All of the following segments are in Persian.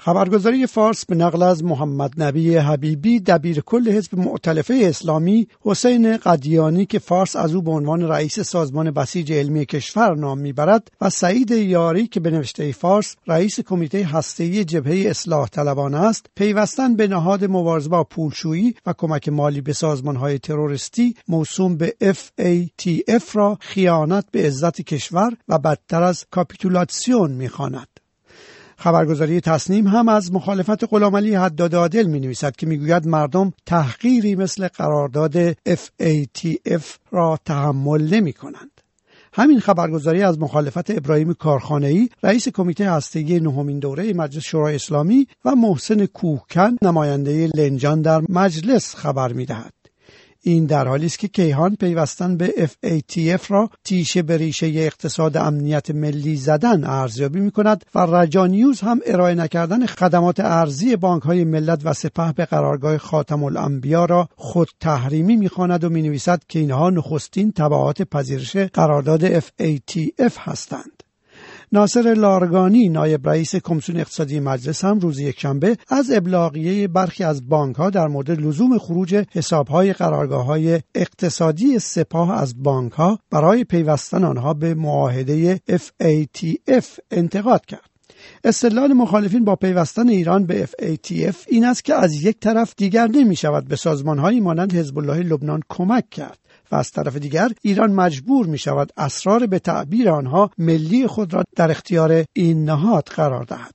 خبرگزاری فارس به نقل از محمد نبی حبیبی دبیرکل حزب مؤتلفه اسلامی حسین قدیانی که فارس از او به عنوان رئیس سازمان بسیج علمی کشور نام میبرد و سعید یاری که به نوشته فارس رئیس کمیته هسته‌ای جبهه اصلاح طلبانه است، پیوستن به نهاد مبارزه با پولشویی و کمک مالی به سازمان‌های تروریستی موسوم به FATF را خیانت به عزت کشور و بدتر از کاپیتولاسیون می‌خواند. خبرگزاری تصنیم هم از مخالفت غلامعلی حداد عادل می‌نویسد که می‌گوید مردم تحقیری مثل قرارداد FATF را تحمل نمی‌کنند. همین خبرگزاری از مخالفت ابراهیم کارخانه‌ای رئیس کمیته هسته‌ای نهمین دوره مجلس شورای اسلامی و محسن کوهکن نماینده لنجان در مجلس خبر می‌دهد. این در حالی است که کیهان پیوستن به FATF را تیشه به ریشه اقتصاد امنیت ملی زدن ارزیابی می‌کند و رجا نیوز هم ارائه نکردن خدمات ارزی بانک‌های ملت و سپه به قرارگاه خاتم الانبیا را خود تحریمی می‌خواند و می‌نویسد که اینها نخستین تبعات پذیرش قرارداد FATF هستند. ناصر لارگانی نایب رئیس کمیسیون اقتصادی مجلس هم روز یکشنبه از ابلاغیه برخی از بانک‌ها در مورد لزوم خروج حساب‌های قرارگاه‌های اقتصادی سپاه از بانک‌ها برای پیوستن آنها به معاهده FATF انتقاد کرد. استدلال مخالفین با پیوستن ایران به FATF این است که از یک طرف دیگر نمی‌شود به سازمان‌هایی مانند حزب الله لبنان کمک کرد و از طرف دیگر ایران مجبور می شود اسرار به تعبیر آنها ملی خود را در اختیار این نهاد قرار دهد.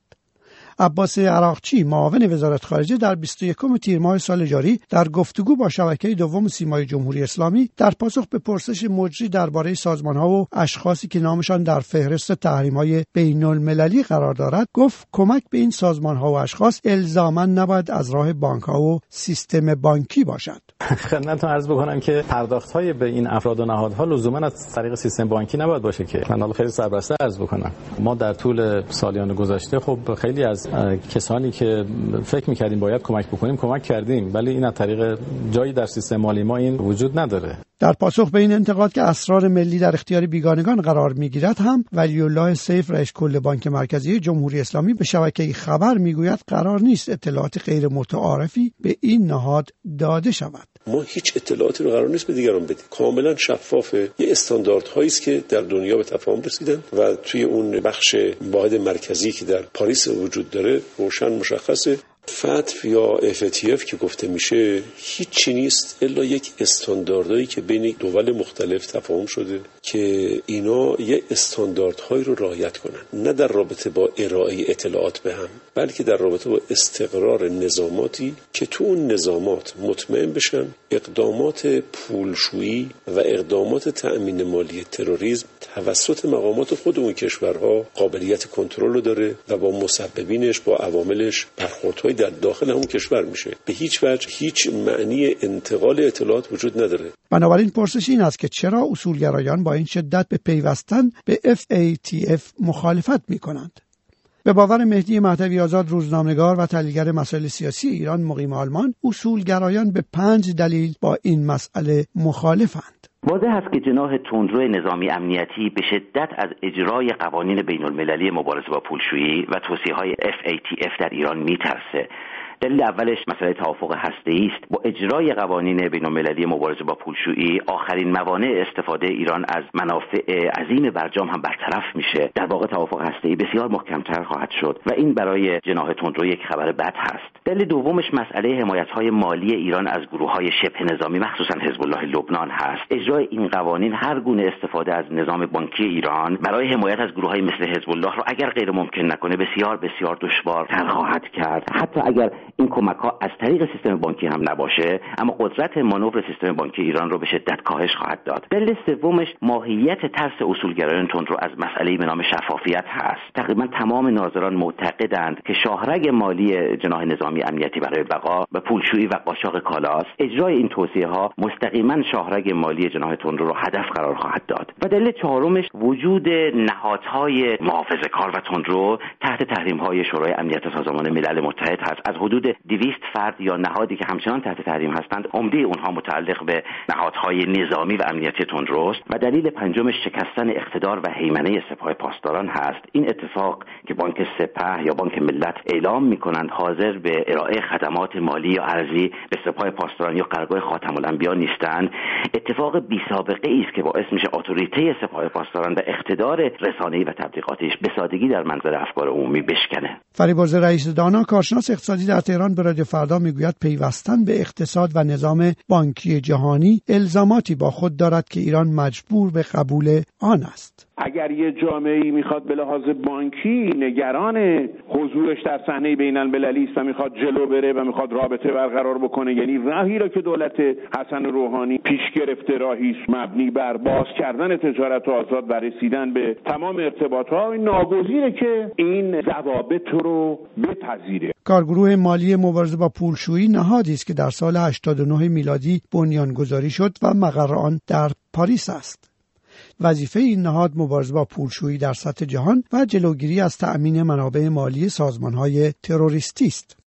عباس عراقچی معاون وزارت خارجه در 21 تیر ماه سال جاری در گفتگو با شبکه دوم سیمای جمهوری اسلامی در پاسخ به پرسش مجری درباره سازمان‌ها و اشخاصی که نامشان در فهرست تحریم‌های بین‌المللی قرار دارد گفت کمک به این سازمان‌ها و اشخاص الزاماً نباید از راه بانک‌ها و سیستم بانکی باشد. خدمتتون عرض بکنم که پرداخت‌های به این افراد و نهادها لزوماً از طریق سیستم بانکی نباید باشه که من حالا خیلی سربسته عرض بکنم. ما در طول سالیان گذشته خب خیلی از کسانی که فکر می‌کردیم باید کمک بکنیم کمک کردیم، ولی این از طریق جایی در سیستم مالی ما این وجود نداره. در پاسخ به این انتقاد که اسرار ملی در اختیار بیگانگان قرار می‌گیرد هم ولی الله سیف رئیس کل بانک مرکزی جمهوری اسلامی به شبکه خبر می‌گوید قرار نیست اطلاعات غیر متعارفی به این نهاد داده شود. ما هیچ اطلاعاتی رو قرار نیست به دیگران بدیم. کاملا شفافه. یه استانداردهایی است که در دنیا به تفاهم رسیدن و توی اون بخش واحد مرکزی که در پاریس وجود داره روشن مشخصه. FATF یا FATF که گفته میشه هیچی نیست الا یک استانداردهایی که بین دول مختلف تفاهم شده که اینا یه استانداردهایی رو رعایت کنن، نه در رابطه با ارائه اطلاعات به هم بلکه در رابطه با استقرار نظاماتی که تو اون نظامات مطمئن بشن اقدامات پولشویی و اقدامات تأمین مالی تروریسم توسط مقامات خود اون کشورها قابلیت کنترل رو داره و با مسببینش با عواملش برخوردهای در داخل همون کشور میشه. به هیچ وجه هیچ معنی انتقال اطلاعات وجود نداره. بنابراین پرسش این است که چرا اصولگرایان با این شدت به پیوستن به FATF مخالفت میکنند؟ به باور مهدی مهدوی آزاد روزنامه‌نگار و تحلیلگر مسائل سیاسی ایران مقیم آلمان، اصولگرایان به 5 دلیل با این مسئله مخالفند. واضح است که جناح تندرو نظامی امنیتی به شدت از اجرای قوانین بین‌المللی مبارزه با پولشویی و توصیه‌های FATF در ایران میترسه. دلیل اولش مسئله توافق هسته‌ای است. با اجرای قوانین بین‌المللی مبارزه با پولشویی آخرین موانع استفاده ایران از منافع عظیم برجام هم برطرف میشه. در واقع توافق هسته‌ای بسیار محکم‌تر خواهد شد و این برای جناح تندرو یک خبر بد هست. دلیل دومش مسئله حمایت‌های مالی ایران از گروه‌های شبه نظامی مخصوصاً حزب الله لبنان هست. اجرای این قوانین هر گونه استفاده از نظام بانکی ایران برای حمایت از گروه‌های مثل حزب الله رو اگر غیر ممکن نکنه بسیار بسیار دشوارتر خواهد کرد. حتی اگر این کمک‌ها از طریق سیستم بانکی هم نباشه، اما قدرت مانور سیستم بانکی ایران رو به شدت کاهش خواهد داد. دلیل سومش ماهیت ترس اصولگرایان تندرو از مسئله به نام شفافیت هست. تقریبا تمام ناظران معتقدند که شاهرگ مالی جناح نظامی امنیتی برای بقا و پولشویی و قاچاق کالاست. اجرای این توصیه‌ها مستقیما شاهرگ مالی جناح تندرو رو هدف قرار خواهد داد. و دلیل چهارمش وجود نهادهای محافظه‌کار و تندرو تحت تحریم‌های شورای امنیت سازمان ملل متحد هست. از حدود حدود 200 فرد یا نهادی که همچنان تحت تحریم هستند، عمده اونها متعلق به نهادهای نظامی و امنیتی تندروست و دلیل پنجمش شکستن اقتدار و هیمنه سپاه پاسداران هست. این اتفاق که بانک سپه یا بانک ملت اعلام میکنند حاضر به ارائه خدمات مالی یا ارزی به سپاه پاسداران یا قرارگاه خاتم الانبیا نیستند، اتفاق بی سابقه است که باعث میشه اتوریته سپاه پاسداران و اقتدار رسانه‌ای و تبلیغاتیش به سادگی در منظر افکار عمومی بشکنه. فریبرز رئیس دانا، کارشناس اقتصادی در تهران، به رادیو فردا میگوید پیوستن به اقتصاد و نظام بانکی جهانی الزاماتی با خود دارد که ایران مجبور به قبول آن است. اگر یه جامعه‌ای میخواد به لحاظ بانکی نگران حضورش در صحنه بین‌المللی است و میخواد جلو بره و میخواد رابطه برقرار بکنه، یعنی راهی را که دولت حسن روحانی پیش گرفته راهی است مبنی بر باز کردن تجارت آزاد و رسیدن به تمام ارتباطات، ناگزیره که این ضوابط رو بپذیره. کارگروه مالی مبارزه با پولشویی نهادی است که در سال 89 میلادی بنیانگذاری شد و مقر آن در پاریس است. وظیفه این نهاد مبارزه با پولشویی در سطح جهان و جلوگیری از تأمین منابع مالی سازمان‌های تروریستی است.